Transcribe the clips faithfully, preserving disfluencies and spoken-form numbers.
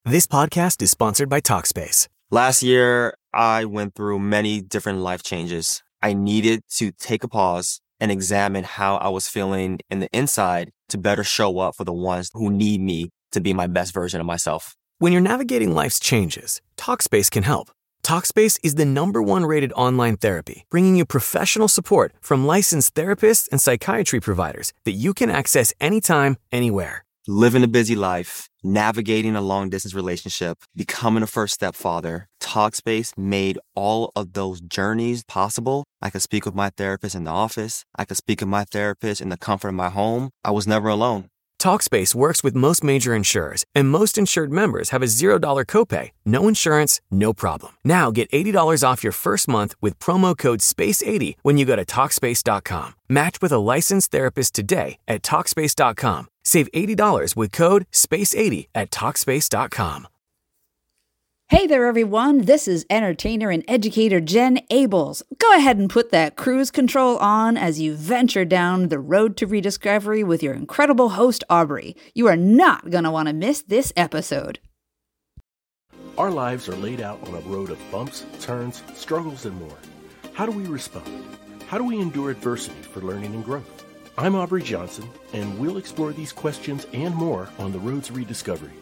This podcast is sponsored by Talkspace. Last year, I went through many different life changes. I needed to take a pause and examine how I was feeling in the inside to better show up for the ones who need me to be my best version of myself. When you're navigating life's changes, Talkspace can help. Talkspace is the number one rated online therapy, bringing you professional support from licensed therapists and psychiatry providers that you can access anytime, anywhere. Living a busy life, navigating a long-distance relationship, becoming a first-step father, Talkspace made all of those journeys possible. I could speak with my therapist in the office. I could speak with my therapist in the comfort of my home. I was never alone. Talkspace works with most major insurers, and most insured members have a zero dollars copay. No insurance, no problem. Now get eighty dollars off your first month with promo code space eighty when you go to Talkspace dot com. Match with a licensed therapist today at Talkspace dot com. Save eighty dollars with code space eighty at Talkspace dot com. Hey there, everyone. This is entertainer and educator Jen Abels. Go ahead and put that cruise control on as you venture down the road to rediscovery with your incredible host, Aubrey. You are not going to want to miss this episode. Our lives are laid out on a road of bumps, turns, struggles, and more. How do we respond? How do we endure adversity for learning and growth? I'm Aubrey Johnson, and we'll explore these questions and more on the road to rediscovery.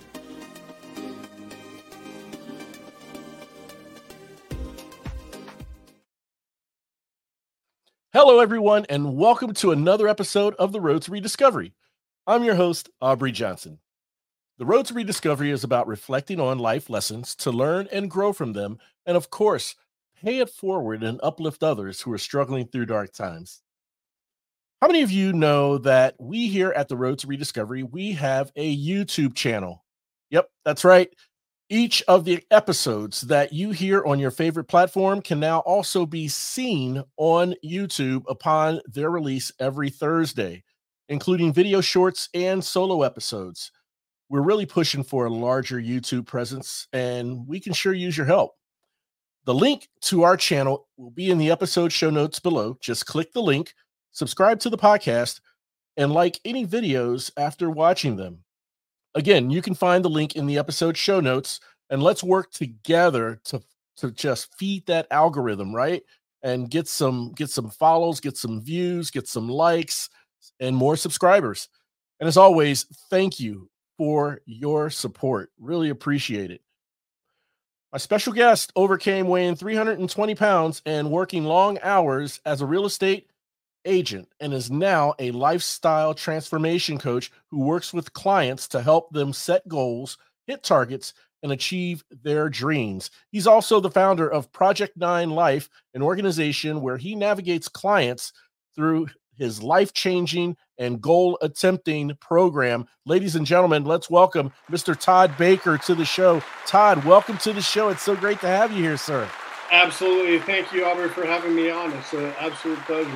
Hello, everyone, and welcome to another episode of The Road to Rediscovery. I'm your host, Aubrey Johnson. The Road to Rediscovery is about reflecting on life lessons to learn and grow from them, and of course, pay it forward and uplift others who are struggling through dark times. How many of you know that we here at The Road to Rediscovery, we have a YouTube channel? Yep, that's right. Each of the episodes that you hear on your favorite platform can now also be seen on YouTube upon their release every Thursday, including video shorts and solo episodes. We're really pushing for a larger YouTube presence, and we can sure use your help. The link to our channel will be in the episode show notes below. Just click the link, subscribe to the podcast, and like any videos after watching them. Again, you can find the link in the episode show notes, and let's work together to, to just feed that algorithm, right? And get some, get some follows, get some views, get some likes, and more subscribers. And as always, thank you for your support. Really appreciate it. My special guest overcame weighing three hundred twenty pounds and working long hours as a real estate agent and is now a lifestyle transformation coach who works with clients to help them set goals, hit targets, and achieve their dreams. He's also the founder of Project Nine Life, an organization where he navigates clients through his life-changing and goal-attempting program. Ladies and gentlemen, let's welcome Mister Todd Baker to the show. Todd, welcome to the show. It's so great to have you here, sir. Absolutely. Thank you, Aubrey, for having me on. It's an absolute pleasure.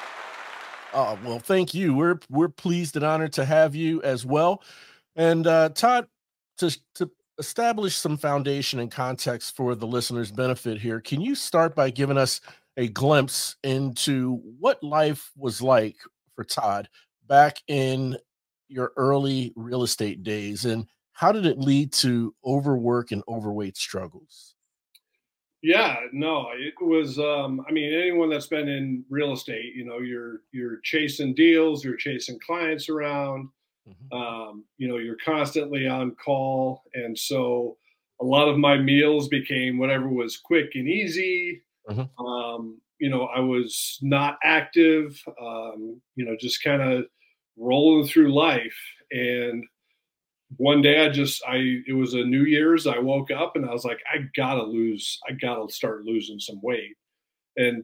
Oh, well, thank you. We're we're pleased and honored to have you as well. And uh, Todd, to, to establish some foundation and context for the listeners' benefit here, can you start by giving us a glimpse into what life was like for Todd back in your early real estate days, and how did it lead to overwork and overweight struggles? Yeah, no, it was, um, I mean, anyone that's been in real estate, you know, you're, you're chasing deals, you're chasing clients around, mm-hmm. um, you know, you're constantly on call. And so a lot of my meals became whatever was quick and easy. Mm-hmm. Um, you know, I was not active, um, you know, just kind of rolling through life. And one day I just, I, it was a New Year's, I woke up and I was like, I gotta lose, I gotta start losing some weight. And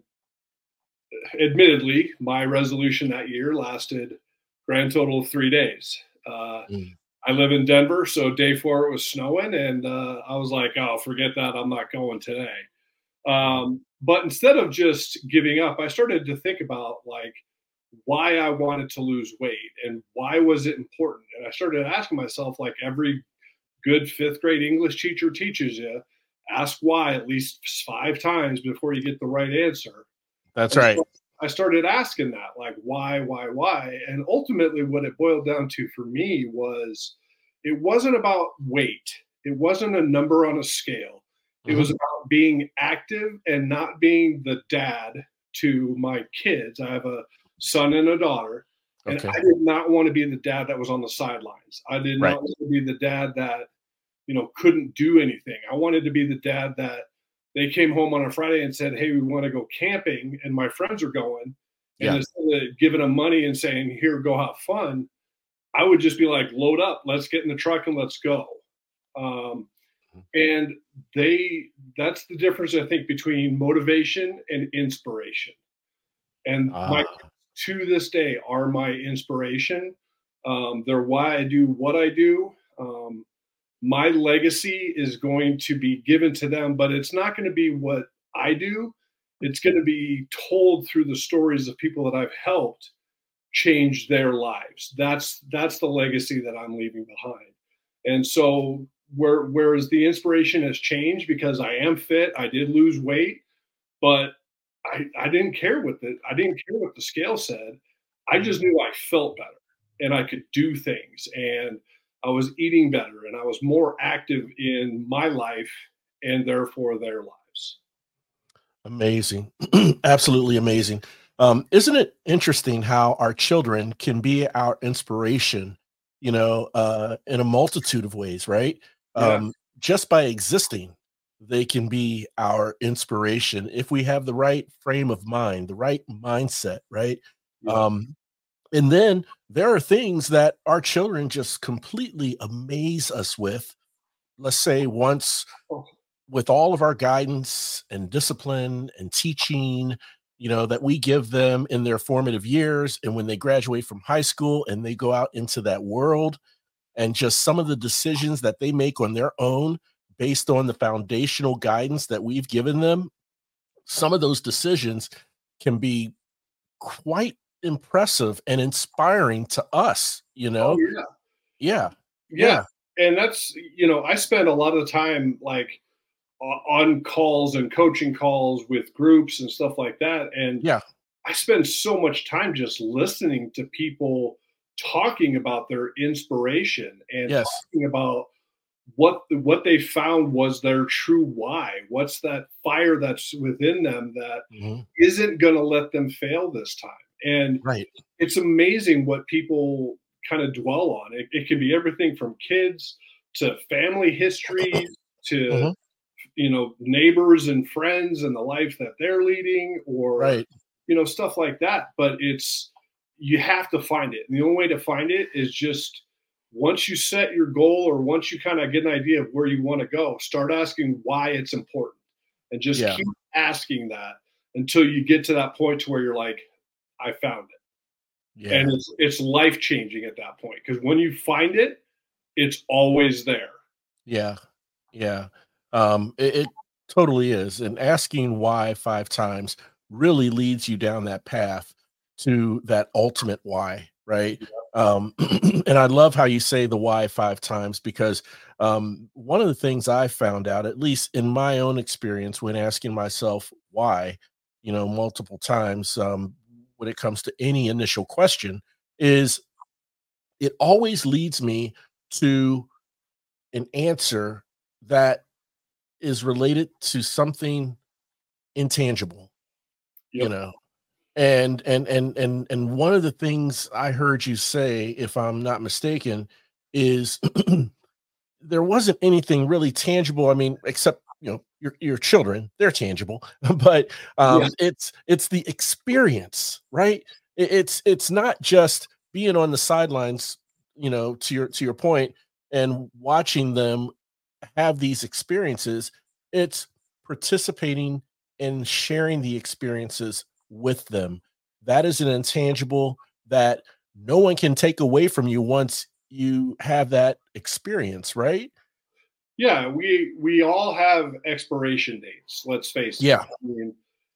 admittedly, my resolution that year lasted grand total of three days. Uh, mm. I live in Denver, so day four it was snowing, and uh, I was like, oh, forget that, I'm not going today. Um, but instead of just giving up, I started to think about like, why I wanted to lose weight and why was it important. And I started asking myself, like every good fifth grade English teacher teaches you, ask why at least five times before you get the right answer. That's and right. So I started asking that, like, why, why, why? And ultimately what it boiled down to for me was, it wasn't about weight. it wasn't a number on a scale. It Mhm. was about being active and not being the dad to my kids. I have a son and a daughter, and Okay. I did not want to be the dad that was on the sidelines. I did Right. not want to be the dad that, you know, couldn't do anything. I wanted to be the dad that they came home on a Friday and said, "Hey, we want to go camping," and my friends are going. And Yeah. instead of giving them money and saying, "Here, go have fun," I would just be like, "Load up, let's get in the truck and let's go." Um, and they, that's the difference, I think, between motivation and inspiration. And my Ah, to this day are my inspiration. Um, they're why I do what I do. Um, my legacy is going to be given to them, but it's not going to be what I do. It's going to be told through the stories of people that I've helped change their lives. That's that's the legacy that I'm leaving behind. And so where whereas the inspiration has changed because I am fit, I did lose weight, but I, I didn't care what the I didn't care what the scale said. I just knew I felt better and I could do things and I was eating better and I was more active in my life and therefore their lives. amazing. Absolutely amazing. Um, isn't it interesting how our children can be our inspiration, you know, uh, in a multitude of ways, right? Yeah. Um, just by existing, they can be our inspiration if we have the right frame of mind, the right mindset, right? Yeah. Um, and then there are things that our children just completely amaze us with. Let's say once Oh, with all of our guidance and discipline and teaching, you know, that we give them in their formative years and when they graduate from high school and they go out into that world and just some of the decisions that they make on their own based on the foundational guidance that we've given them, some of those decisions can be quite impressive and inspiring to us, you oh know? yeah. Yeah. Yeah. Yeah. And that's, you know, I spend a lot of time like o- on calls and coaching calls with groups and stuff like that. And Yeah. I spend so much time just listening to people talking about their inspiration and Yes. talking about what what they found was their true why. What's that fire that's within them that Mhm. isn't going to let them fail this time? And Right. it's amazing what people kind of dwell on. It, it can be everything from kids to family histories to Mhm. you know neighbors and friends and the life that they're leading, or Right. you know stuff like that. But it's you have to find it. And the only way to find it is just once you set your goal or once you kind of get an idea of where you want to go, start asking why it's important and just Yeah. keep asking that until you get to that point to where you're like, I found it. Yeah. And it's it's life changing at that point because when you find it, it's always there. Yeah. Yeah. Um, it, it totally is. And asking why five times really leads you down that path to that ultimate why, right? Um, and I love how you say the why five times because um, one of the things I found out, at least in my own experience, when asking myself why, you know, multiple times um, when it comes to any initial question, is it always leads me to an answer that is related to something intangible, you Yep. know? And and and and and one of the things I heard you say, if I'm not mistaken, is there wasn't anything really tangible. I mean, except, you know, your your children, they're tangible, but Yeah. um it's it's the experience, right? It, it's it's not just being on the sidelines, you know, to your to your point, and watching them have these experiences. It's participating and sharing the experiences with them. That is an intangible that no one can take away from you once you have that experience, right? Yeah, we we all have expiration dates, let's face it. Yeah, I mean,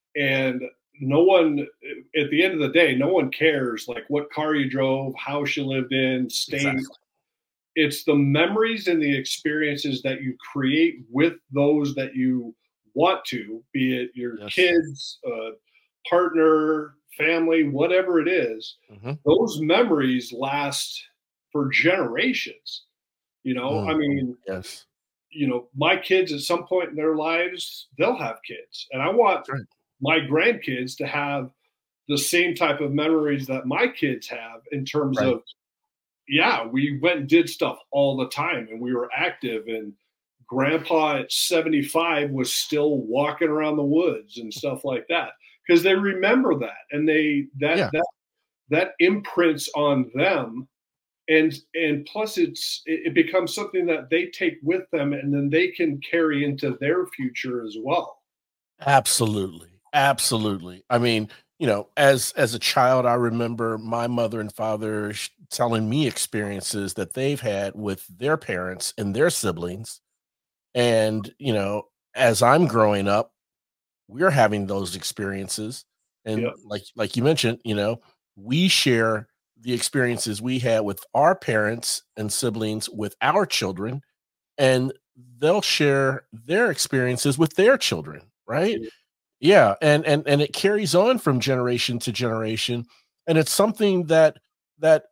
and no one at the end of the day, no one cares like what car you drove, house you lived in, state. exactly. It's the memories and the experiences that you create with those that you want to, be it your Yes. kids, uh, partner, family, whatever it is. Mhm. Those memories last for generations. You know, I Mm, mean, yes. you know, my kids at some point in their lives, they'll have kids. And I want Right. my grandkids to have the same type of memories that my kids have in terms Right. of, yeah, we went and did stuff all the time and we were active, and grandpa at seventy-five was still walking around the woods and stuff like that, because they remember that, and they that Yeah. that that imprints on them. And and plus it's it, it becomes something that they take with them, and then they can carry into their future as well. Absolutely. Absolutely. I mean, you know, as as a child, I remember my mother and father sh- telling me experiences that they've had with their parents and their siblings. And, you know, as I'm growing up, we're having those experiences. And Yeah. like like you mentioned, you know, we share the experiences we had with our parents and siblings with our children, and they'll share their experiences with their children, right? Yeah, and and and it carries on from generation to generation, and it's something that that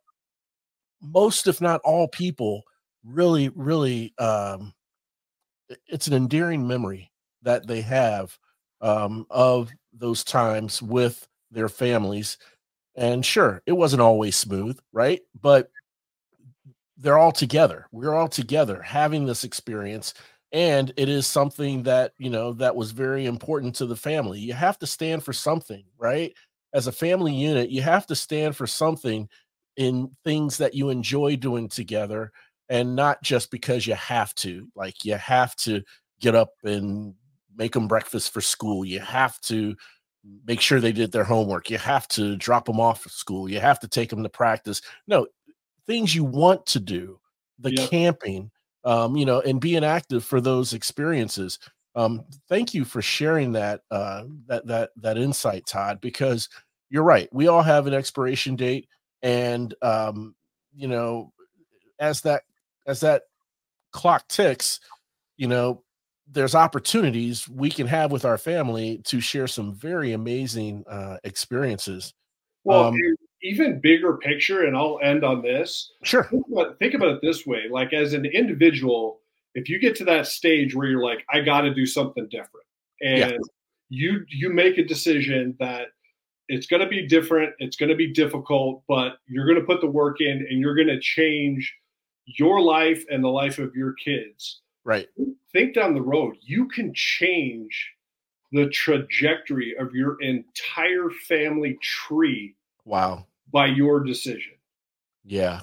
most, if not all, people really, really, um, i- it's an endearing memory that they have um, of those times with their families. And sure, it wasn't always smooth, right? But they're all together. We're all together having this experience. And it is something that, you know, that was very important to the family. You have to stand for something, right? As a family unit, you have to stand for something in things that you enjoy doing together, and not just because you have to. Like, you have to get up and make them breakfast for school. You have to make sure they did their homework. You have to drop them off at school. You have to take them to practice. No, things you want to do, the Yeah. camping, um, you know, and being active for those experiences. Um, thank you for sharing that uh, that that that insight, Todd, because you're right. We all have an expiration date, and um, you know, as that as that clock ticks, you know, there's opportunities we can have with our family to share some very amazing uh, experiences. Well, Um, and even bigger picture, and I'll end on this. sure. Think about, think about it this way: like, as an individual, if you get to that stage where you're like, I got to do something different, Yeah. and you you make a decision that it's going to be different, it's going to be difficult, but you're going to put the work in, and you're going to change your life and the life of your kids. Right. Think down the road, you can change the trajectory of your entire family tree Wow. by your decision. Yeah.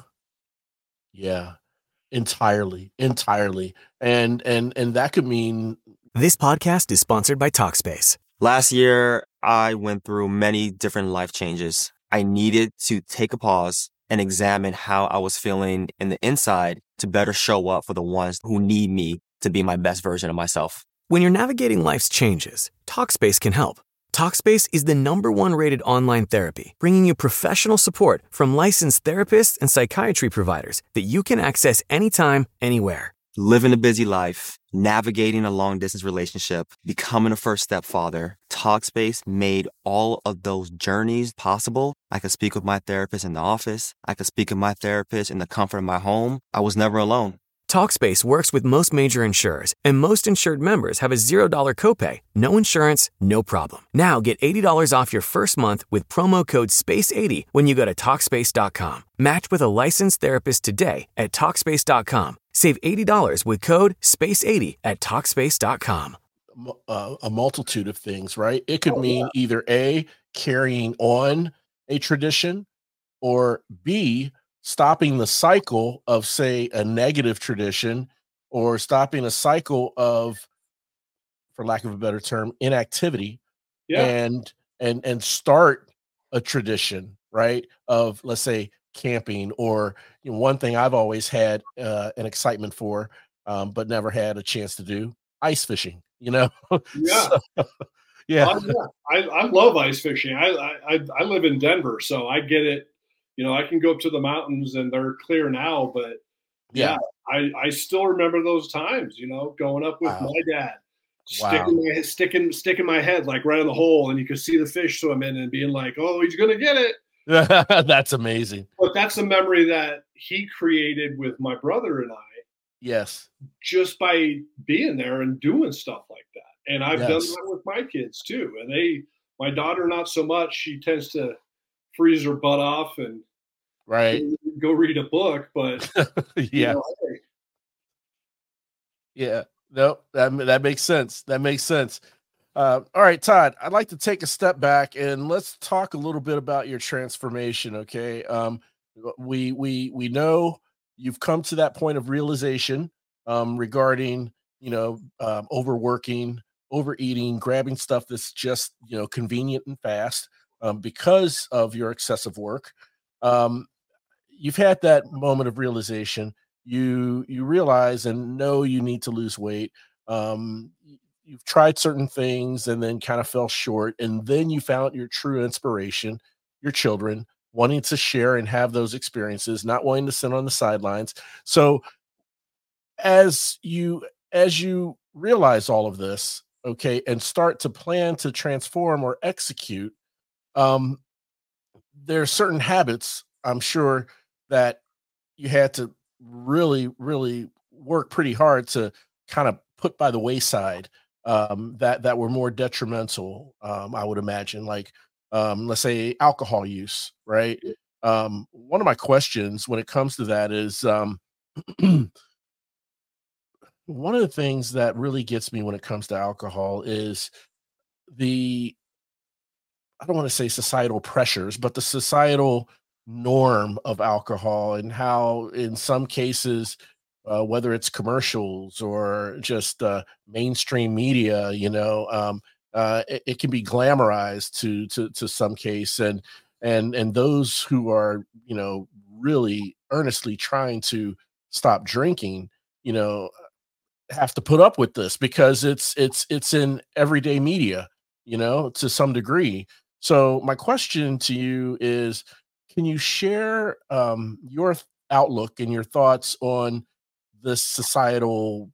Yeah. Entirely. Entirely. And and and that could mean This podcast is sponsored by Talkspace. Last year, I went through many different life changes. I needed to take a pause and examine how I was feeling in the inside to better show up for the ones who need me to be my best version of myself. When you're navigating life's changes, Talkspace can help. Talkspace is the number one rated online therapy, bringing you professional support from licensed therapists and psychiatry providers that you can access anytime, anywhere. Living a busy life, navigating a long distance relationship, becoming a first step father, Talkspace made all of those journeys possible. I could speak with my therapist in the office. I could speak with my therapist in the comfort of my home. I was never alone. Talkspace works with most major insurers, and most insured members have a zero dollars copay, no insurance, no problem. Now get eighty dollars off your first month with promo code space eighty when you go to Talkspace dot com. Match with a licensed therapist today at Talkspace dot com. Save eighty dollars with code space eighty at Talkspace dot com. mu- uh, a multitude of things, right? It could Oh, mean either A, carrying on a tradition, or B, stopping the cycle of, say, a negative tradition, or stopping a cycle of, for lack of a better term, inactivity, Yeah. and and and start a tradition, right? Of, let's say, camping, or, you know, one thing I've always had uh, an excitement for, um, but never had a chance to do, ice fishing. You know, Yeah. so, yeah, Oh, yeah. I, I love ice fishing. I, I I I live in Denver, so I get it. You know, I can go up to the mountains and they're clear now, but yeah, yeah, I, I still remember those times, you know, going up with wow, my dad, wow, sticking my sticking sticking my head like right in the hole, and you could see the fish swimming and being like, oh, he's gonna get it. that's amazing. But that's a memory that he created with my brother and I. Yes. Just by being there and doing stuff like that. And I've done Yes. that with my kids too. And they, my daughter, not so much. She tends to freeze her butt off and Right. go read a book. But you Yeah. know, hey, Yeah. No, that that makes sense. That makes sense. Uh, all right, Todd, I'd like to take a step back and let's talk a little bit about your transformation. Okay. Um, we we we know you've come to that point of realization um, regarding, you know, um, overworking, overeating, grabbing stuff that's just, you know, convenient and fast um, because of your excessive work. Um, you've had that moment of realization. You you realize and know you need to lose weight. Um, y- you've tried certain things and then kind of fell short, and then you found your true inspiration, your children wanting to share and have those experiences, not wanting to sit on the sidelines. So as you as you realize all of this, okay, and start to plan to transform or execute, um, there are certain habits I'm sure that you had to really, really work pretty hard to kind of put by the wayside um, that that were more detrimental. Um, I would imagine, like um, let's say alcohol use, right? Um, one of my questions when it comes to that is um, one of the things that really gets me when it comes to alcohol is the I don't want to say societal pressures, but the societal norm of alcohol and how, in some cases, uh, whether it's commercials or just uh, mainstream media, you know, um, uh, it, it can be glamorized to to to some case, and and and those who are, you know, really earnestly trying to stop drinking, you know, have to put up with this because it's it's it's in everyday media, you know, to some degree. So my question to you is, can you share um, your th- outlook and your thoughts on this societal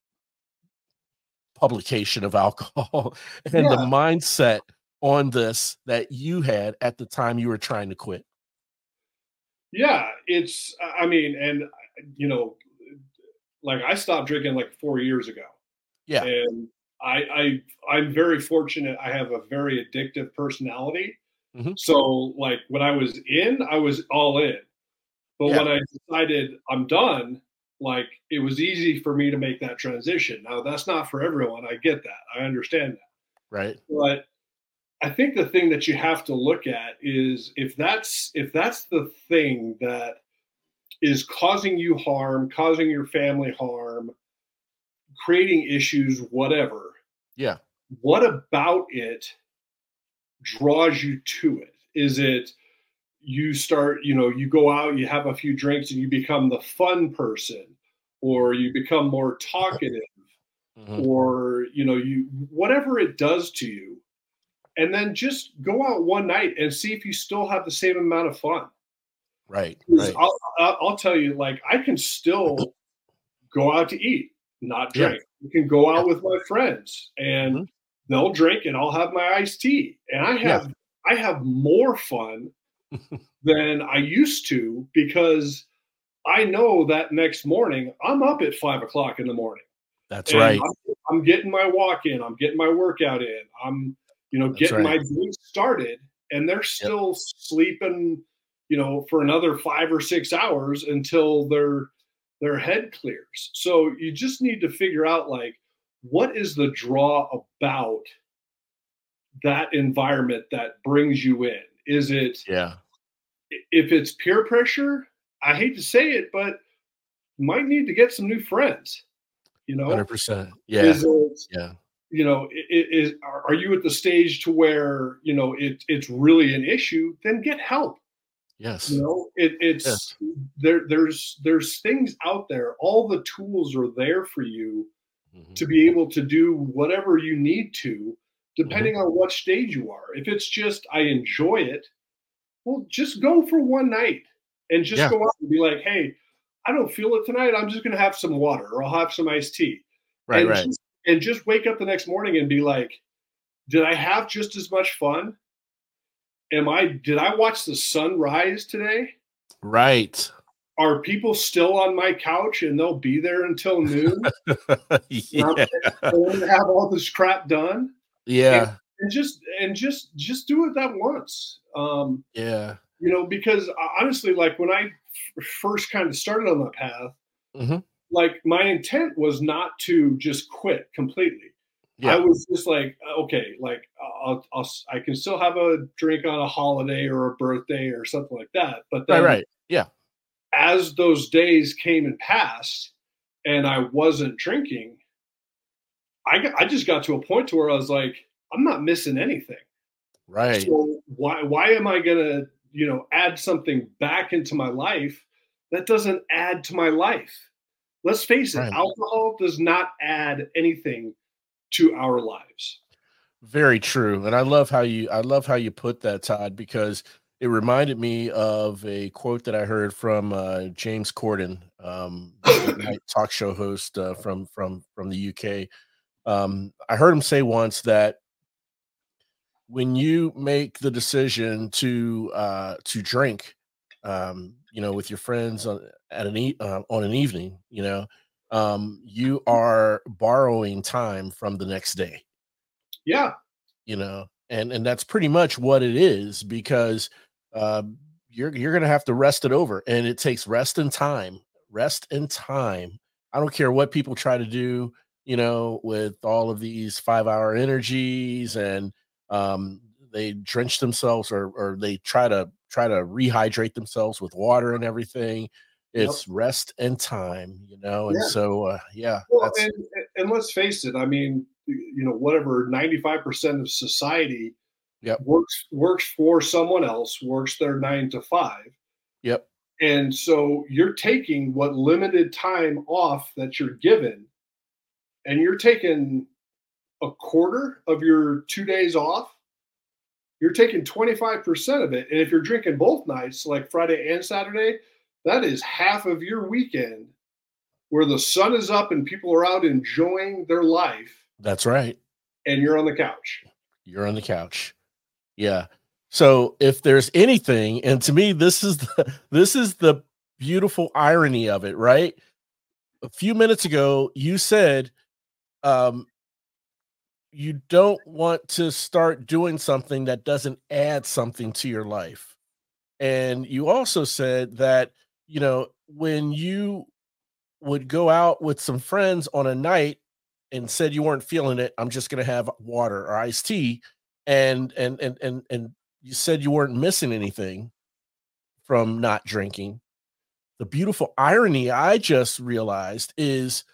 publication of alcohol and the yeah, mindset on this that you had at the time you were trying to quit? yeah, it's, I mean, and you know, like I stopped drinking like four years ago. Yeah. And I, I I'm very fortunate. I have a very addictive personality. Hmm. So like when I was in, I was all in. But Yeah. when I decided I'm done, like it was easy for me to make that transition. Now that's not for everyone. I get that. I understand that. Right. But I think the thing that you have to look at is if that's if that's the thing that is causing you harm, causing your family harm, creating issues, whatever, Yeah. what about it draws you to it? Is it you start, you know, you go out, you have a few drinks and you become the fun person, or you become more talkative, Hmm. or, you know, you, whatever it does to you. And then just go out one night and see if you still have the same amount of fun. Right. 'Cause Right. I'll, I'll I'll tell you, like, I can still go out to eat, not Yeah. drink. You can go Yeah. out with my friends and Hmm. they'll drink and I'll have my iced tea. And I Yeah. have I have more fun than I used to because I know that next morning I'm up at five o'clock in the morning That's and right. I'm, I'm getting my walk in, I'm getting my workout in, I'm, you know, That's getting right. my day started, and they're Yep. still sleeping, you know, for another five or six hours until their their head clears. So you just need to figure out like what is the draw about that environment that brings you in? Is it Yeah. if it's peer pressure, I hate to say it, but you might need to get some new friends. You know, one hundred percent. Yeah. is it Yeah. you know i- i- is are are you at the stage to where you know it it's really an issue? Then get help. You Yes. know, it, it's Yes. there. There's there's things out there. All the tools are there for you Mhm. to be able to do whatever you need to, Mhm. depending on what stage you are. If it's just I enjoy it, well, just go for one night and just Yeah. go out and be like, hey, I don't feel it tonight. I'm just going to have some water or I'll have some iced tea, Right, and right. just and just wake up the next morning and be like, did I have just as much fun? Am I? Did I watch the sun rise today? Right. are people still on my couch and they'll be there until noon? Yeah. And have all this crap done. And, Yeah. and just and just just do it that once. Um, Yeah. you know, because uh, honestly, like when I f- first kind of started on that path, hmm like my intent was not to just quit completely. I Yeah. was just like, okay, like I'll, I'll, I can still have a drink on a holiday or a birthday or something like that. But Right. then Right. Yeah. as those days came and passed and I wasn't drinking, I, got, I just got to a point to where I was like, I'm not missing anything. Right. So why, why am I going to, you know, add something back into my life that doesn't add to my life? Let's face it, Right. alcohol does not add anything to our lives. Very true. And I love how you I love how you put that, Todd, because it reminded me of a quote that I heard from uh, James Corden, um, the late night talk show host uh, from from from the U K. Um, I heard him say once that when you make the decision to uh, to drink, um, you know, with your friends on at an e- uh, on an evening, you know, um, you are borrowing time from the next day. Yeah, You know, and and that's pretty much what it is because um, you're you're gonna have to rest it over, and it takes rest and time, rest and time. I don't care what people try to do, you know, with all of these five hour energies, and um, they drench themselves, or or they try to try to rehydrate themselves with water and everything. yep, It's rest and time, you know, and yeah. so uh, yeah, Well, that's and and let's face it. I mean, you know, whatever ninety-five percent of society yep, works works for someone else, works their nine to five, yep, and so you're taking what limited time off that you're given, and you're taking a quarter of your two days off. You're taking twenty-five percent of it, and if you're drinking both nights, like Friday and Saturday, that is half of your weekend where the sun is up and people are out enjoying their life that's right. and you're on the couch. You're on the couch. Yeah. So if there's anything, and to me, this is the this is the beautiful irony of it, right? A few minutes ago, you said um, you don't want to start doing something that doesn't add something to your life. And you also said that, you know, when you would go out with some friends on a night and said you weren't feeling it, I'm just gonna have water or iced tea, and and and and and you said you weren't missing anything from not drinking. The beautiful irony I just realized is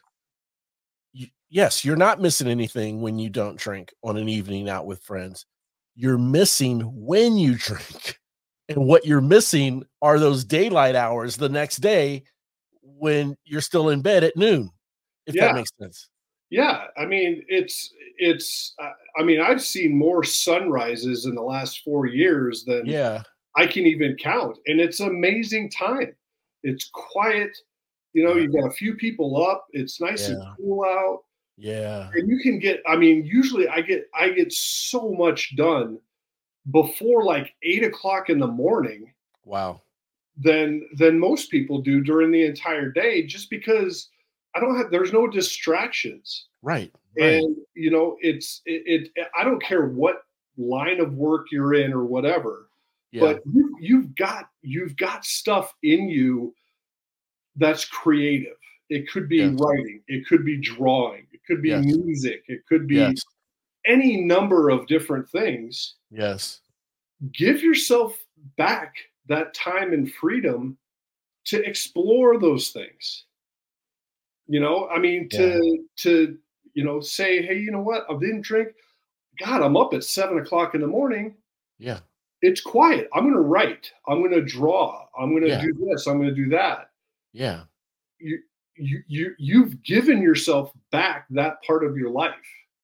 y- yes, you're not missing anything when you don't drink on an evening out with friends. You're missing when you drink. And what you're missing are those daylight hours the next day when you're still in bed at noon, if that Yeah, makes sense. yeah. I mean, it's it's. Uh, I mean, I've seen more sunrises in the last four years than Yeah. I can even count, and it's amazing time. It's quiet. You know, Yeah. you got a few people up. It's nice and Yeah. cool out, Yeah. and you can get. I mean, usually I get I get so much done before like eight o'clock in the morning Wow. than than most people do during the entire day, just because I don't have. There's no distractions. Right. Right. And you know it's it, it I don't care what line of work you're in or whatever, Yeah. but you, you've got you've got stuff in you that's creative. It could be Yes. writing, it could be drawing, it could be Yes. music, it could be Yes. any number of different things. Yes. Give yourself back that time and freedom to explore those things. You know, I mean, Yeah. to to you know, say, hey, you know what? I didn't drink. God, I'm up at seven o'clock in the morning. Yeah. It's quiet. I'm going to write. I'm going to draw. I'm going to Yeah. do this. I'm going to do that. Yeah. You, you, you, you've given yourself back that part of your life.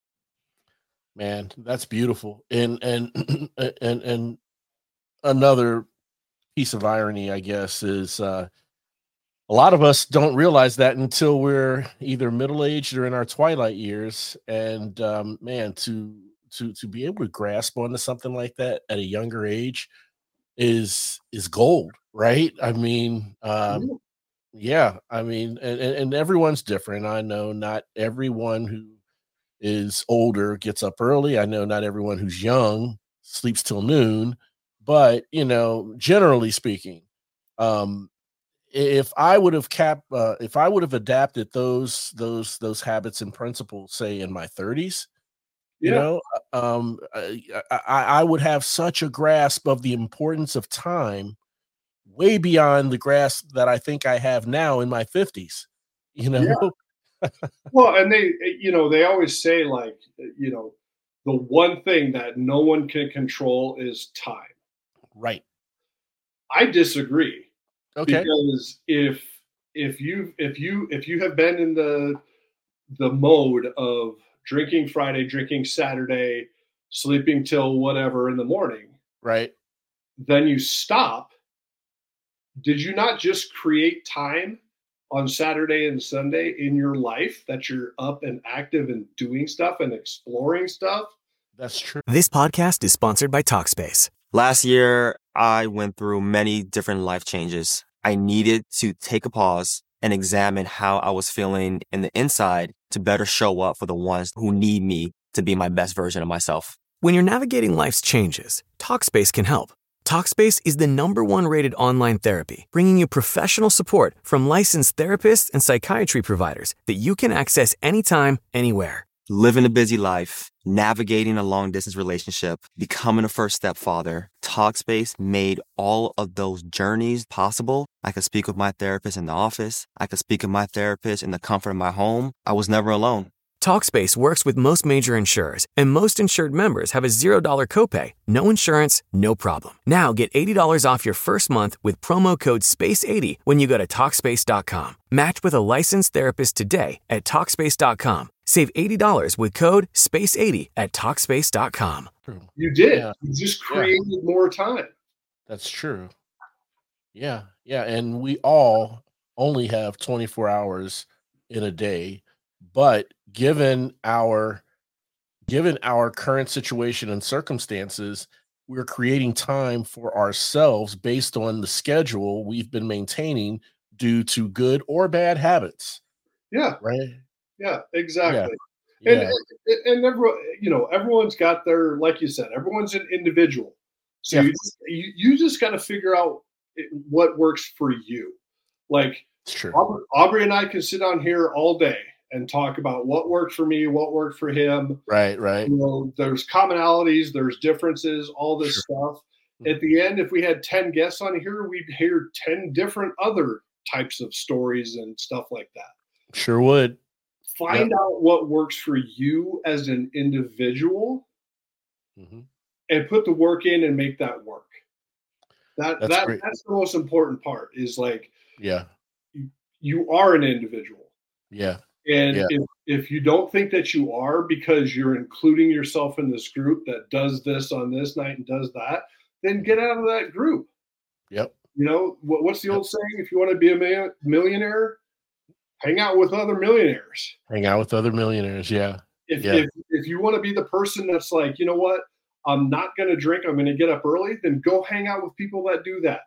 Man, that's beautiful. And and and and another piece of irony, I guess, is uh a lot of us don't realize that until we're either middle-aged or in our twilight years. And um, man, to to to be able to grasp onto something like that at a younger age is is gold, right? I mean, um, Yeah, I mean, and, and and everyone's different. I know not everyone who is older gets up early. I know not everyone who's young sleeps till noon, but you know, generally speaking, um, if I would have capped, uh, if I would have adapted those those those habits and principles, say in my thirties, you Yeah. know, uh, um, I, I, I would have such a grasp of the importance of time, way beyond the grasp that I think I have now in my fifties. You Yeah. know, Well, and they, eh, you know, they always say like, eh, you know, the one thing that no one can control is time. right? I disagree Okay, because if if you if you if you have been in the the mode of drinking Friday, drinking Saturday, sleeping till whatever in the morning, right. then you stop. Did you not just create time on Saturday and Sunday in your life that you're up and active and doing stuff and exploring stuff? That's true. This podcast is sponsored by Talkspace. Last year, I went through many different life changes. I needed to take a pause and examine how I was feeling in the inside to better show up for the ones who need me to be my best version of myself. When you're navigating life's changes, Talkspace can help. Talkspace is the number one rated online therapy, bringing you professional support from licensed therapists and psychiatry providers that you can access anytime, anywhere. Living a busy life, navigating a long distance relationship, becoming a first step father, Talkspace made all of those journeys possible. I could speak with my therapist in the office. I could speak with my therapist in the comfort of my home. I was never alone. Talkspace works with most major insurers, and most insured members have a zero dollar copay. No insurance, no problem. Now get eighty dollars off your first month with promo code space eighty when you go to Talkspace dot com. Match with a licensed therapist today at Talkspace dot com. Save eighty dollars with code space eighty at Talkspace dot com. You did. Yeah, You just yeah, created more time. that's true. Yeah, yeah, and we all only have twenty-four hours in a day, but given our given our current situation and circumstances, we're creating time for ourselves based on the schedule we've been maintaining due to good or bad habits, Yeah, right? yeah, Yeah, exactly. And yeah, and, and everyone, you know, everyone's got their, like you said, everyone's an individual. So yeah, you just, you, you just got to figure out it- what works for you. Like it's true. Aubrey, Aubrey and I can sit on here all day and talk about what worked for me, what worked for him. Right, right. You know, there's commonalities, there's differences, all this Sure. stuff. Mhm. At the end, if we had ten guests on here, we'd hear ten different other types of stories and stuff like that. Sure would. Find Yep. out what works for you as an individual Mhm. and put the work in and make that work. That That's that great. that's the most important part is like Yeah, you, you are an individual. yeah, And yeah, if, if you don't think that you are because you're including yourself in this group that does this on this night and does that, then get out of that group. yep, You know, what, what's the yep. old saying? If you want to be a mil- millionaire, hang out with other millionaires. Hang out with other millionaires. Yeah, If, yeah, if, if you want to be the person that's like, you know what, I'm not going to drink, I'm going to get up early, then go hang out with people that do that.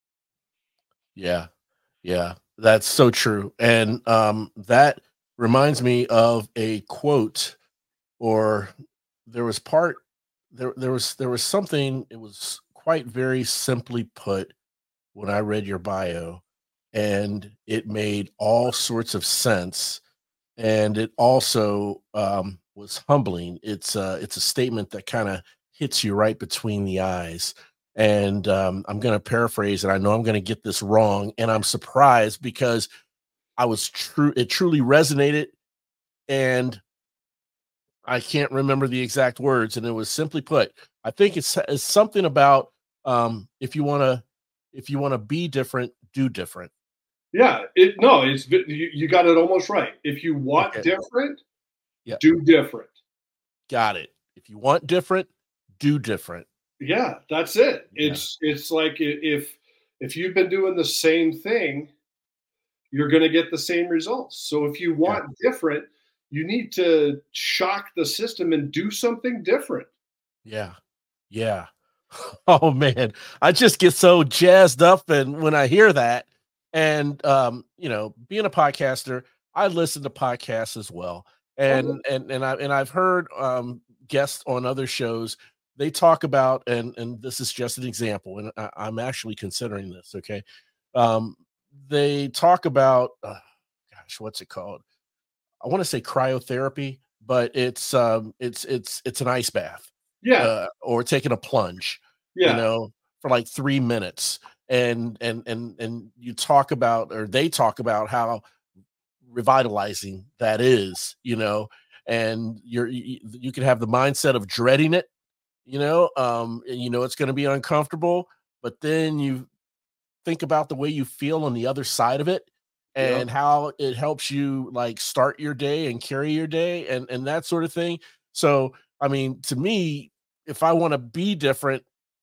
yeah, yeah. That's so true. And um, that reminds me of a quote, or there was part there there was there was something. It was quite very simply put when I read your bio, and it made all sorts of sense. And it also um, was humbling. It's uh, it's a statement that kind of hits you right between the eyes. And um, I'm going to paraphrase, and I know I'm going to get this wrong, and I'm surprised because I was true. It truly resonated, and I can't remember the exact words. And it was simply put, I think it's, it's something about um, if you want to if you want to be different, do different. Yeah, it no, it's vi- you, you got it almost right. If you want Okay. different, Yeah. do different. Got it. If you want different, do different. Yeah, that's it. Yeah. It's it's like i- if if you've been doing the same thing, you're going to get the same results. So if you want different, you need to shock the system and do something different. Yeah. Yeah. Oh man, I just get so jazzed up and when I hear that, And, um, you know, being a podcaster, I listen to podcasts as well. And, Okay. and, and I, and I've heard, um, guests on other shows, they talk about, and, and this is just an example, and I, I'm actually considering this. Okay. Um, they talk about, uh, gosh, what's it called? I want to say cryotherapy, but it's, um, it's, it's, it's an ice bath, Yeah. uh, or taking a plunge, you Yeah. know, for like three minutes. And, and, and, and you talk about, or they talk about how revitalizing that is, you know, and you're, you, you can have the mindset of dreading it, you know, um, and you know, it's going to be uncomfortable, but then you think about the way you feel on the other side of it Yep. and how it helps you like start your day and carry your day and, and that sort of thing. So, I mean, to me, if I want to be different,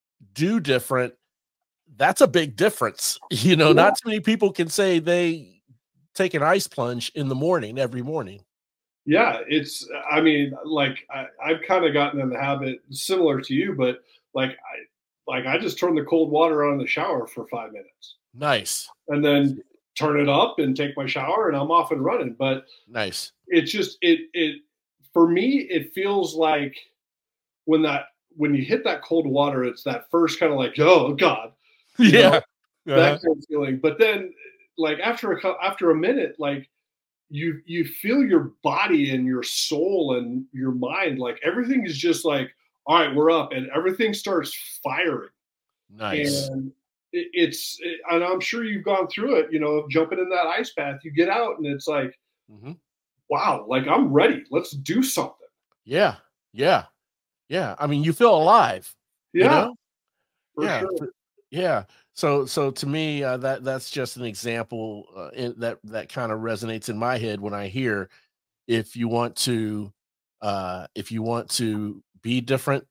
do different, that's a big difference. You know, Yeah. not too many people can say they take an ice plunge in the morning, every morning. Yeah, it's I mean, like I, I've kind of gotten in the habit similar to you, but like I like I just turn the cold water on in the shower for five minutes Nice. and then turn it up and take my shower and I'm off and running. But Nice. it's just it it for me, it feels like when that when you hit that cold water, it's that first kind of like, oh God, you know, Yeah. Uh-huh. that kind of feeling. But then like after a cou- after a minute, like you you feel your body and your soul and your mind like everything is just like all right, we're up, and everything starts firing. Nice. And it, it's it, and I'm sure you've gone through it, you know, jumping in that ice bath, you get out and it's like Mhm. wow, like I'm ready, let's do something. Yeah. Yeah. Yeah. I mean, you feel alive, you Yeah, know? for Yeah. sure. for- Yeah. So, so to me, uh, that that's just an example uh, in, that that kind of resonates in my head when I hear if you want to, uh, if you want to be different,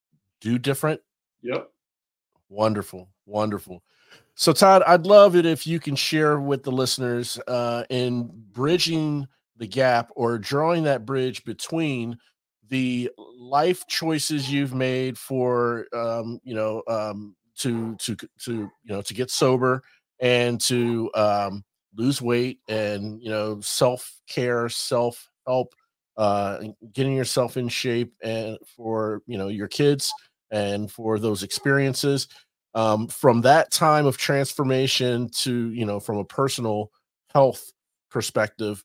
do different. Yep. Wonderful, wonderful. So, Todd, I'd love it if you can share with the listeners uh, in bridging the gap or drawing that bridge between the life choices you've made for, um, you know, um, to to to you know to get sober and to um, lose weight and you know self care, self help, uh, and getting yourself in shape and for you know your kids and for those experiences um, from that time of transformation to you know from a personal health perspective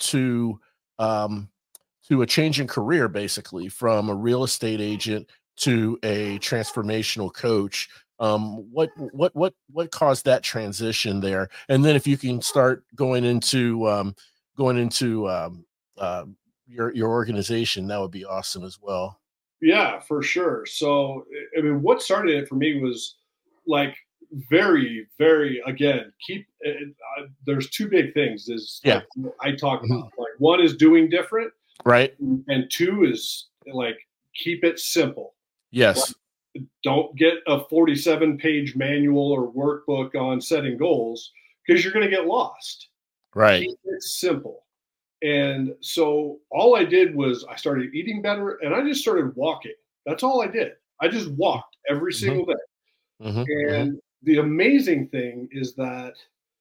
to um, to a change in career basically from a real estate agent to a transformational coach um what what what what caused that transition there and then if you can start going into um going into um uh, your your organization that would be awesome as well. Yeah, for sure. So, I I mean, what started it for me was like very, very again, keep it, uh, there's two big things is Yeah. like I talk Mhm. about. Like one is doing different, Right. and two is like keep it simple. Yes. Don't get a forty-seven page manual or workbook on setting goals because you're going to get lost. Right. Keep it simple. And so all I did was I started eating better and I just started walking. That's all I did. I just walked every Mhm. single day. Mhm. Mhm. And the amazing thing is that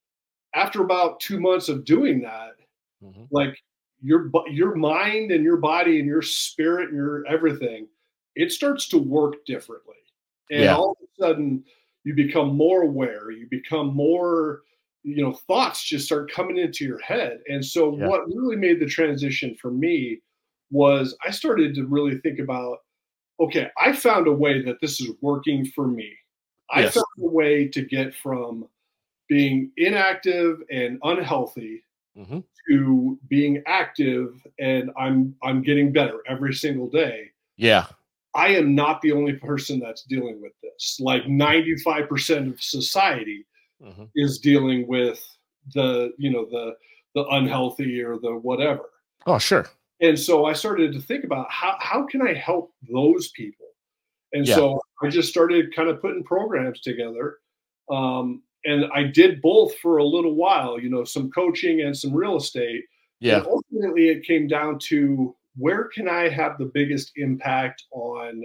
after about two months of doing that, Mhm. like your bo- your mind and your body and your spirit and your everything, it starts to work differently. And Yeah. all of a sudden, you become more aware. You become more, you know, thoughts just start coming into your head. And so, Yeah. what really made the transition for me was I started to really think about, okay, I found a way that this is working for me. I Yes. found a way to get from being inactive and unhealthy Mhm. to being active, and I'm I'm getting better every single day. Yeah. I am not the only person that's dealing with this. Like ninety-five percent of society Mhm. is dealing with the, you know, the the unhealthy or the whatever. Oh, sure. And so I started to think about how how can I help those people? And Yeah. so I just started kind of putting programs together. Um, and I did both for a little while, you know, some coaching and some real estate. And Yeah. ultimately, it came down to where can I have the biggest impact on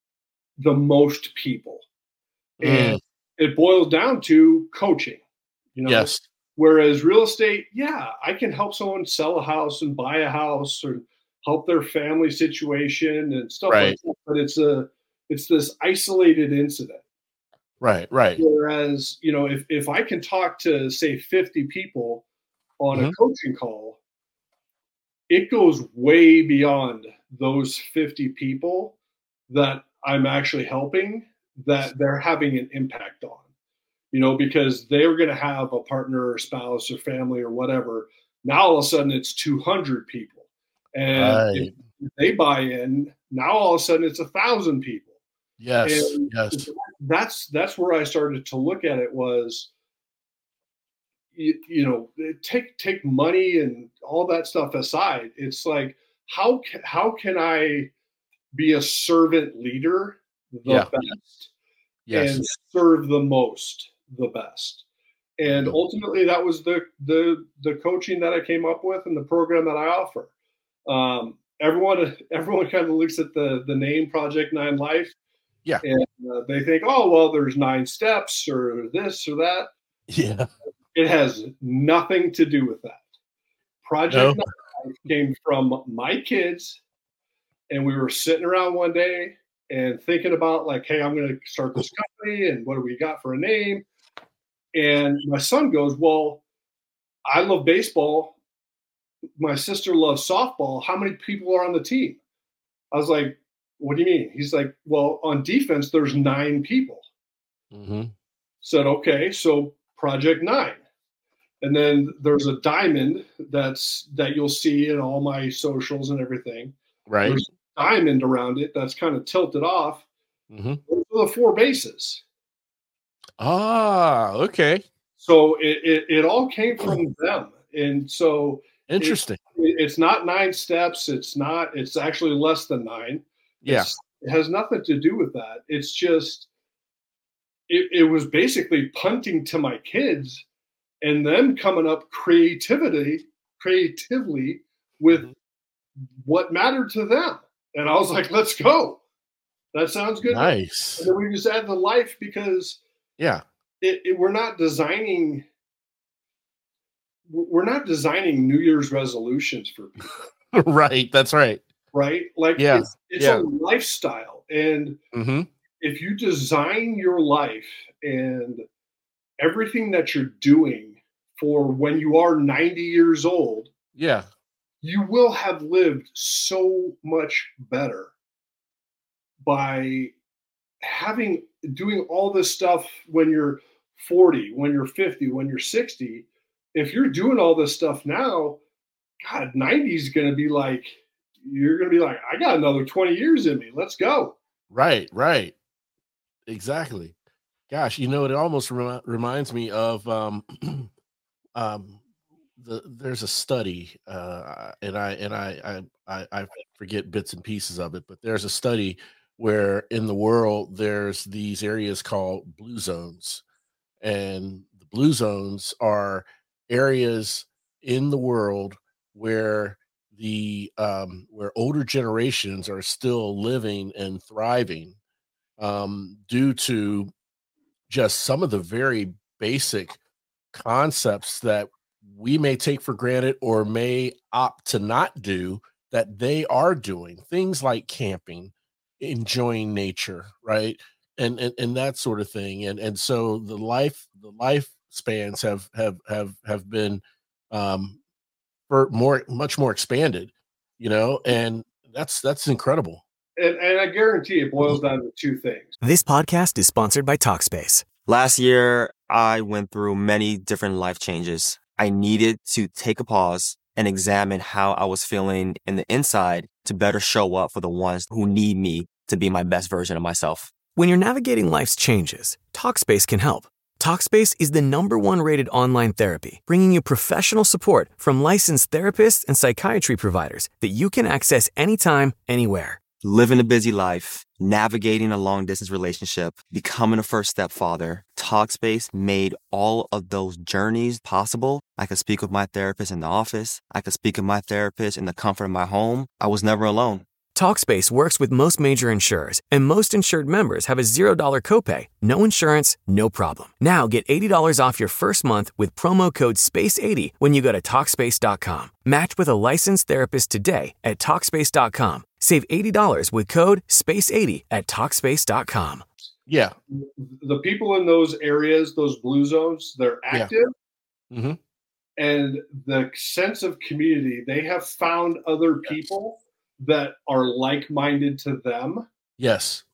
the most people? And Mm. it boils down to coaching. you know? Yes. Whereas real estate, yeah, I can help someone sell a house and buy a house or help their family situation and stuff Right. like that. But it's a, it's this isolated incident. Right. Right. Whereas, you know, if, if I can talk to say fifty people on Mhm. a coaching call, it goes way beyond those fifty people that I'm actually helping, that they're having an impact on. You know, because they're going to have a partner or spouse or family or whatever. Now all of a sudden it's two hundred people, and if Right. they buy in, now all of a sudden it's a thousand people. Yes. And Yes. that's that's where I started to look at it was, you, you know, take take money and all that stuff aside. It's like how ca- how can I be a servant leader the Yeah. best Yes. and serve the most the best? And Mhm. ultimately that was the the the coaching that I came up with and the program that I offer. Um, everyone everyone kind of looks at the the name Project Nine Life, Yeah. and uh, they think, oh well, there's nine steps or this or that. Yeah. It has nothing to do with that. Project No. Nine Life came from my kids, and we were sitting around one day and thinking about like, hey, I'm going to start this company, and what do we got for a name? And my son goes, well, I love baseball. My sister loves softball. How many people are on the team? I was like, what do you mean? He's like, well, on defense, there's nine people. Mm-hmm. Said, okay, so Project Nine. And then there's a diamond that's that you'll see in all my socials and everything. Right. There's a diamond around it that's kind of tilted off. Mm-hmm. Those are the four bases. Ah, okay. So it, it, it all came from them. And so Interesting. it, it's not nine steps. It's not, it's actually less than nine. Yeah. It's, it has nothing to do with that. It's just, it, it was basically punting to my kids and them coming up creativity, creatively with Mhm. what mattered to them. And I was like, let's go. That sounds good. Nice. And then we just add the life because Yeah. it, it, we're not designing we're not designing New Year's resolutions for people, Right. That's right. right? Like Yeah. it's it's Yeah. a lifestyle. And Mm-hmm. if you design your life and everything that you're doing for when you are ninety years old, Yeah. you will have lived so much better by having doing all this stuff when you're forty, when you're fifty, when you're sixty. If you're doing all this stuff now, God, ninety is going to be like, you're going to be like, I got another twenty years in me. Let's go. Right. Right. Exactly. Gosh, you know, it almost remi- reminds me of um, um, the there's a study, uh, and I and I, I I I forget bits and pieces of it, but there's a study where in the world there's these areas called blue zones, and the blue zones are areas in the world where the um, where older generations are still living and thriving um, due to just some of the very basic concepts that we may take for granted or may opt to not do that they are doing. Things like camping, enjoying nature, right? And and, and that sort of thing. And and so the life the lifespans have have have have been um for more much more expanded, you know, and that's that's incredible. And, and I guarantee it boils down to two things. This podcast is sponsored by Talkspace. Last year, I went through many different life changes. I needed to take a pause and examine how I was feeling in the inside to better show up for the ones who need me to be my best version of myself. When you're navigating life's changes, Talkspace can help. Talkspace is the number one rated online therapy, bringing you professional support from licensed therapists and psychiatry providers that you can access anytime, anywhere. Living a busy life, navigating a long distance relationship, becoming a first step father, Talkspace made all of those journeys possible. I could speak with my therapist in the office. I could speak with my therapist in the comfort of my home. I was never alone. Talkspace works with most major insurers, and most insured members have a zero dollar copay. No insurance, no problem. Now get eighty dollars off your first month with promo code space eighty when you go to Talkspace dot com. Match with a licensed therapist today at Talkspace dot com. Save eighty dollars with code space eighty at Talkspace dot com. Yeah. The people in those areas, those blue zones, they're active. Yeah. Mm-hmm. And the sense of community, they have found other people that are like-minded to them. Yes.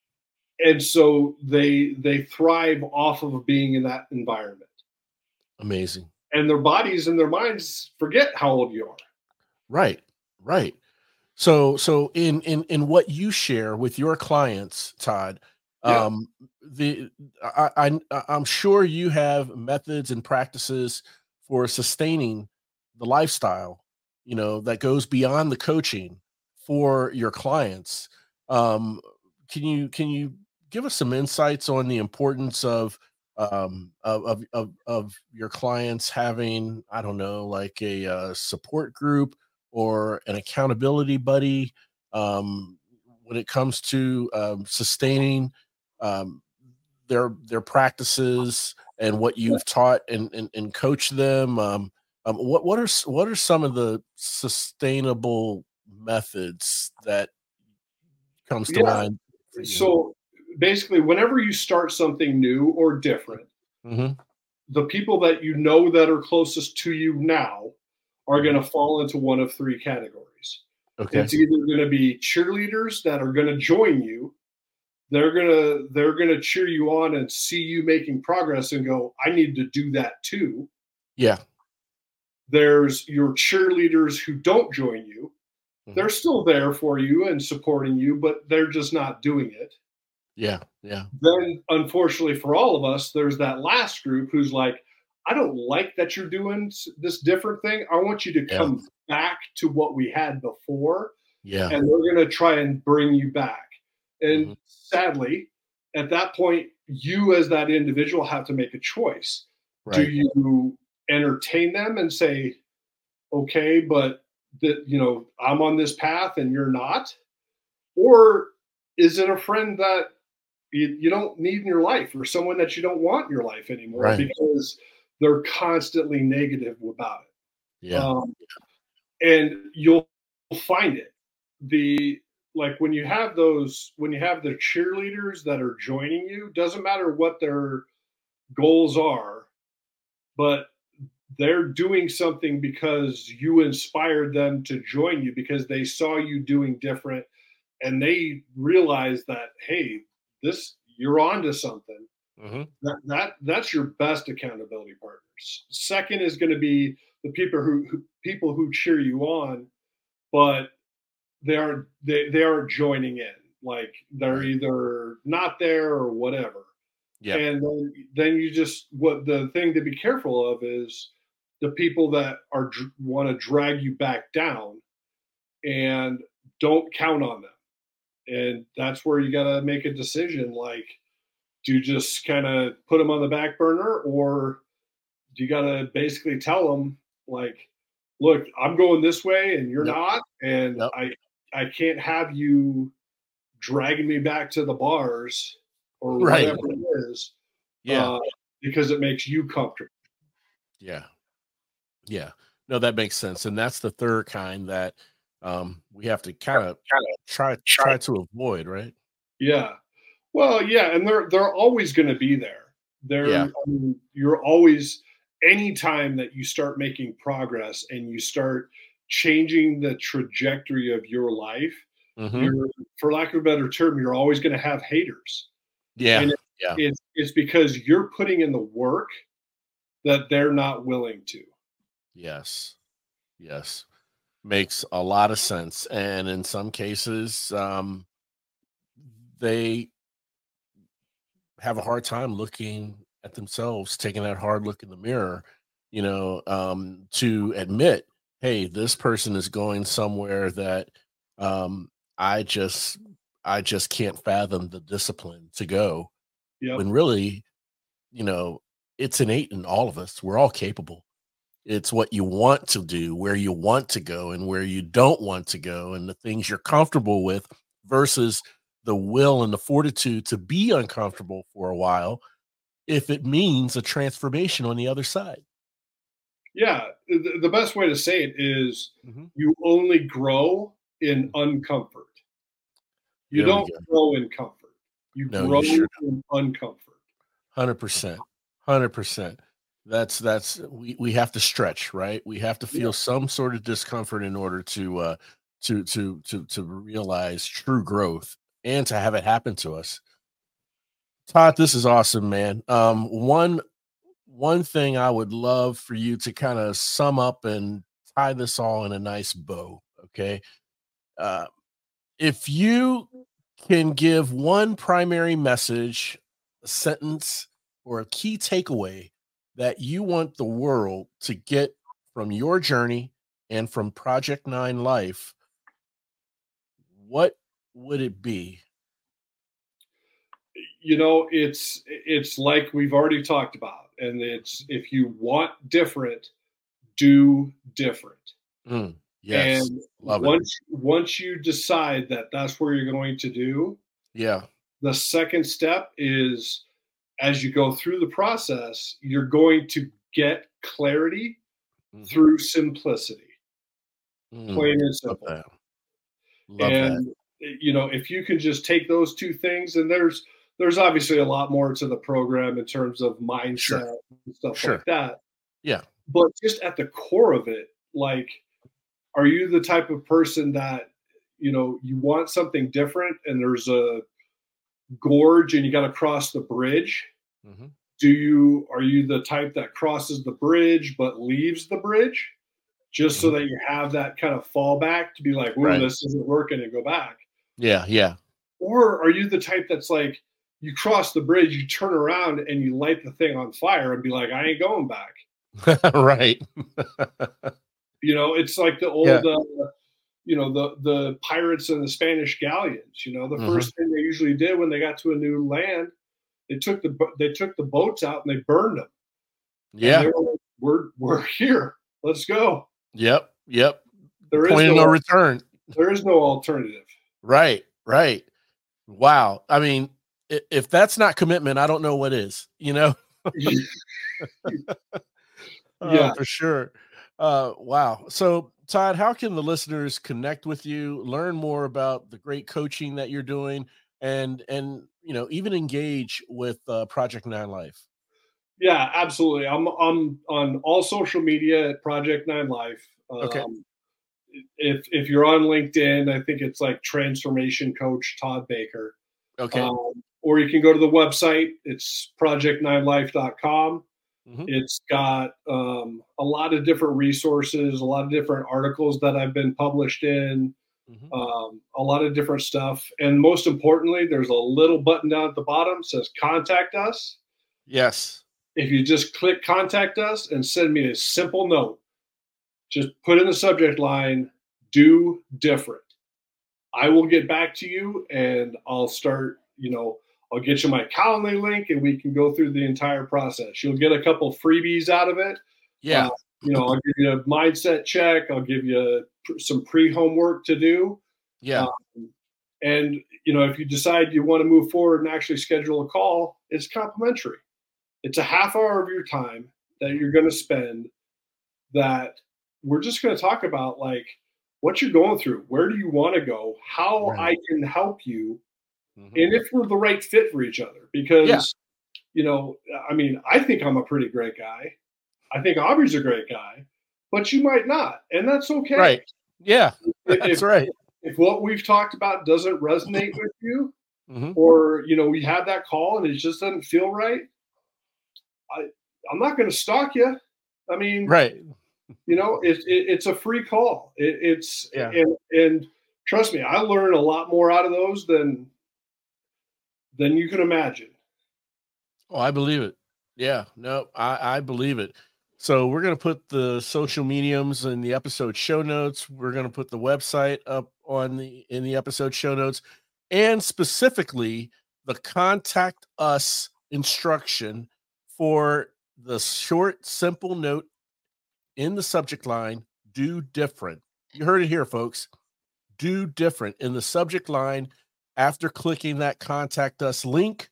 And so they they thrive off of being in that environment. Amazing. And their bodies and their minds forget how old you are. Right. Right. So so in in in what you share with your clients, Todd, Yeah. um the I, I I'm sure you have methods and practices for sustaining the lifestyle, you know, that goes beyond the coaching for your clients. Um, can you can you give us some insights on the importance of um, of, of of of your clients having, I don't know, like a, uh support group or an accountability buddy um, when it comes to um, sustaining um, their their practices and what you've taught and and, and coach them? Um, um, what what are what are some of the sustainable methods that comes to Yeah. mind? So basically, whenever you start something new or different, Mm-hmm. the people that you know that are closest to you now are going to fall into one of three categories. Okay. It's either going to be cheerleaders that are going to join you. They're going to they're going to cheer you on and see you making progress and go, I need to do that too. Yeah. There's your cheerleaders who don't join you. Mhm. They're still there for you and supporting you, but they're just not doing it. Yeah. Yeah. Then, unfortunately for all of us, there's that last group who's like, I don't like that you're doing s- this different thing. I want you to Yeah. come back to what we had before. Yeah. And they're going to try and bring you back. And Mhm. sadly, at that point, you as that individual have to make a choice. Do Right. you entertain them and say, okay, but that, you know, I'm on this path and you're not? Or is it a friend that you, you don't need in your life, or someone that you don't want in your life anymore Right. because they're constantly negative about it? Yeah. Um, and you'll find it. The like when you have those, when you have the cheerleaders that are joining you, doesn't matter what their goals are, but they're doing something because you inspired them to join you because they saw you doing different and they realize that, hey, this you're onto something. Mm-hmm. That that that's your best accountability partners. Second is going to be the people who, who people who cheer you on, but they aren't they, they aren't joining in. Like they're Right. either not there or whatever. Yeah. And then, then you just what the thing to be careful of is the people that are want to drag you back down and don't count on them. And that's where you got to make a decision. Like, do you just kind of put them on the back burner, or do you got to basically tell them, like, look, I'm going this way and you're Yep. not, and Yep. I I can't have you dragging me back to the bars or Right. whatever it is, Yeah. uh, because it makes you comfortable. Yeah. Yeah. No, that makes sense. And that's the third kind that um, we have to kind of try try to avoid, right? Yeah. Well, yeah, and they're they're always going to be there. They're Yeah. I mean, you're always anytime that you start making progress and you start changing the trajectory of your life, Mhm. you're, for lack of a better term, you're always going to have haters. Yeah. And it, Yeah. it's it's because you're putting in the work that they're not willing to. Yes. Yes. Makes a lot of sense. And in some cases, um, they have a hard time looking at themselves, taking that hard look in the mirror, you know, um, to admit, hey, this person is going somewhere that um, I just I just can't fathom the discipline to go. Yep. When really, you know, it's innate in all of us. We're all capable. It's what you want to do, where you want to go and where you don't want to go, and the things you're comfortable with versus the will and the fortitude to be uncomfortable for a while if it means a transformation on the other side. Yeah, the, the best way to say it is Mm-hmm. you only grow in uncomfort. You There we don't go. grow in comfort. You No, grow you sure in uncomfort. one hundred percent. one hundred percent. That's that's we we have to stretch, right? We have to feel Yeah. some sort of discomfort in order to uh to to to to realize true growth and to have it happen to us. Todd, this is awesome, man. Um one one thing I would love for you to kind of sum up and tie this all in a nice bow, okay? Uh if you can give one primary message, a sentence, or a key takeaway that you want the world to get from your journey and from Project Nine Life, what would it be? You know, it's it's like we've already talked about, and it's if you want different, do different. Mm, yes, And love it. once once you decide that that's where you're going to do, Yeah. the second step is as you go through the process, you're going to get clarity Mhm. through simplicity, Mm, plain and love simple. that. Love that. And you know, if you can just take those two things, and there's there's obviously a lot more to the program in terms of mindset Sure. and stuff Sure. like that. Yeah. But just at the core of it, like, are you the type of person that, you know, you want something different and there's a gorge and you got to cross the bridge? Mhm. Do you, are you the type that crosses the bridge but leaves the bridge just so Mhm. that you have that kind of fallback to be like, "Ooh, Right. this isn't working," and go back? Yeah. Yeah. Or are you the type that's like, you cross the bridge, you turn around and you light the thing on fire and be like, "I ain't going back." Right. You know, it's like the Yeah. old, uh, you know, the the pirates and the Spanish galleons. You know, the Mhm. first thing they usually did when they got to a new land, they took the bo- they took the boats out and they burned them, and they Yeah. were like, "We're we're here, let's go." Yep. Yep. There is Point of no no return. there is no alternative. Right. Right. Wow. I mean, i- if that's not commitment, I don't know what is, you know? Oh, Yeah, for sure. Uh, wow. So, Todd, how can the listeners connect with you, learn more about the great coaching that you're doing, and and you know, even engage with uh, Project Nine Life? yeah, absolutely. I'm I'm on all social media at Project Nine Life. Okay. Um, if if you're on LinkedIn, I think it's like Transformation Coach Todd Baker. Okay. Um, or you can go to the website. It's project nine life dot com. Hmm. It's got um, a lot of different resources, a lot of different articles that I've been published in, Hmm. um, a lot of different stuff. And most importantly, there's a little button down at the bottom that says contact us. Yes. If you just click contact us and send me a simple note, just put in the subject line, do different. I will get back to you and I'll start, you know, I'll get you my Calendly link and we can go through the entire process. You'll get a couple freebies out of it. Yeah. Uh, you know, I'll give you a mindset check. I'll give you some pre-homework to do. Yeah. Um, and, you know, if you decide you want to move forward and actually schedule a call, it's complimentary. It's a half hour of your time that you're going to spend that we're just going to talk about, like, what you're going through, where do you want to go, how Right. I can help you, Mhm. and if we're the right fit for each other. Because, Yeah. you know, I mean, I think I'm a pretty great guy. I think Aubrey's a great guy, but you might not, and that's okay. Right. Yeah. If That's right. if what we've talked about doesn't resonate with you, Hmm. or you know, we had that call and it just doesn't feel right, I I'm not going to stalk you. I mean, Right. you know, it, it, it's a free call. It, it's Yeah. and and trust me, I learn a lot more out of those than than you can imagine. Oh, I believe it. Yeah, no, I, I believe it. So we're gonna put the social mediums in the episode show notes. We're gonna put the website up on the in the episode show notes, and specifically the contact us instruction for the short, simple note in the subject line, do different. You heard it here, folks. Do different in the subject line after clicking that contact us link,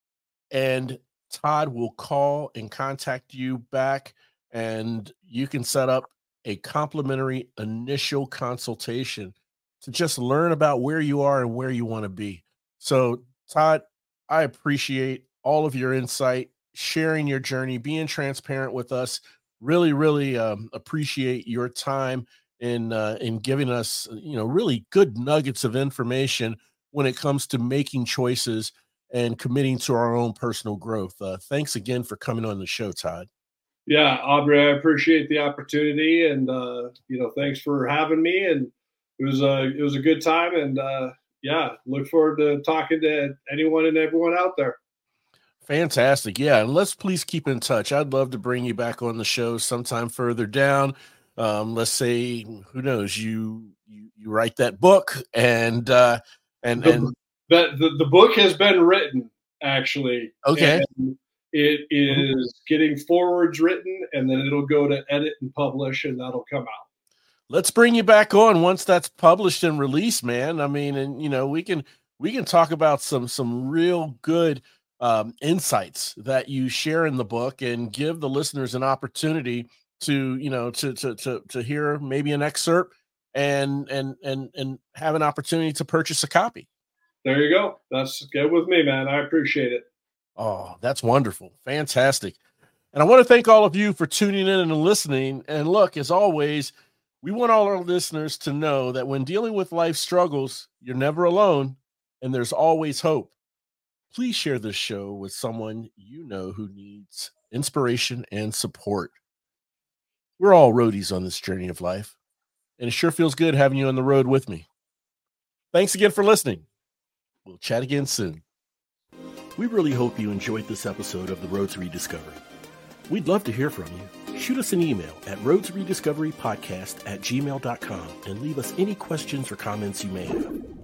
and Todd will call and contact you back, and you can set up a complimentary initial consultation to just learn about where you are and where you want to be. So, Todd, I appreciate all of your insight, sharing your journey, being transparent with us. Really, really um, appreciate your time in uh, in giving us, you know, really good nuggets of information when it comes to making choices and committing to our own personal growth. Uh, thanks again for coming on the show, Todd. Yeah, Aubrey, I appreciate the opportunity, and uh, you know, thanks for having me. And it was a it was a good time, and uh, yeah, look forward to talking to anyone and everyone out there. Fantastic. Yeah. And let's please keep in touch. I'd love to bring you back on the show sometime further down. Um, let's say, who knows, you, you, you write that book and, uh, and, the, and the, the, the book has been written, actually. Okay. And it is mm-hmm. getting forwards written, and then it'll go to edit and publish, and that'll come out. Let's bring you back on once that's published and released, man. I mean, and you know, we can, we can talk about some, some real good, um, insights that you share in the book, and give the listeners an opportunity to, you know, to, to, to, to hear maybe an excerpt and, and, and, and have an opportunity to purchase a copy. There you go. That's good with me, man. I appreciate it. Oh, that's wonderful. Fantastic. And I want to thank all of you for tuning in and listening. And look, as always, we want all our listeners to know that when dealing with life struggles, you're never alone, and there's always hope. Please share this show with someone you know who needs inspiration and support. We're all roadies on this journey of life, and it sure feels good having you on the road with me. Thanks again for listening. We'll chat again soon. We really hope you enjoyed this episode of The Road to Rediscovery. We'd love to hear from you. Shoot us an email at road to rediscovery podcast at gmail dot com and leave us any questions or comments you may have.